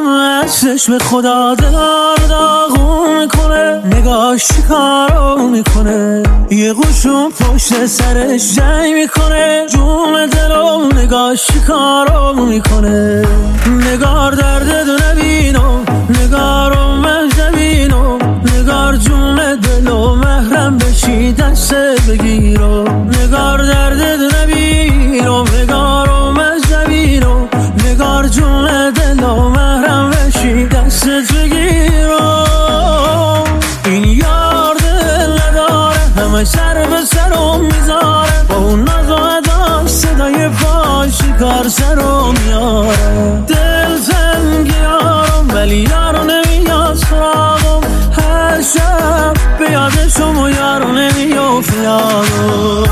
چشم خدا دلار داغون میکنه، نگاش چیکارو میکنه، یه قشون پشت سرش جنگ میکنه، جون دلو نگاش چیکارو میکنه. نگار درد دو نبینو، نگارو مجنبینو، نگار جون دلو محرم بشی دست بگیرو. نگار درد دو نبینو، نگارو مجنبینو، نگار جون دلو محرم بشی دست بگیرو. این یار دل نداره، همه سر به سرم میذاره، با اون ناز و اداش صدای پاش کار سرم میاره. دل تنگ یارم ولی یارو نمیاد سراغم، هر شب به یادشم و یارو نمیافت یادم.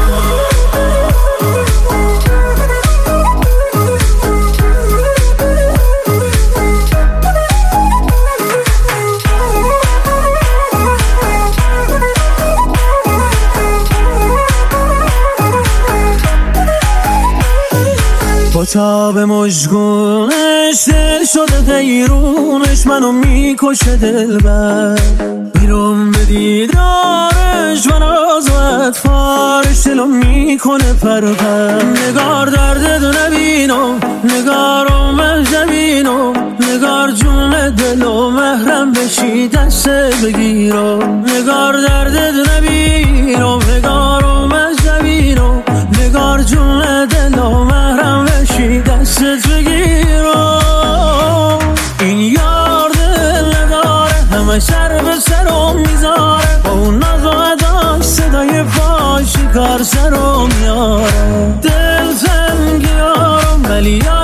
با تاب مژگونش دل شده حیرونش، منو میکشه دلبر، میرم به دیدارش و ناز و اطفارش دلو میکنه پرپر. نگار درد دو نبینو، نگارو مجنبینو، نگار جون دلو محرم بشی دست بگیرو. نگار درد دو نبینو، نگارو مجنبینو، نگار جون دلو محرم بشی دست بگیرو. این یار دل نداره، همه سر به سرم میذاره، با اون ناز و اداش صدای پاش کار سرم میاره. دل تنگ یارم ولی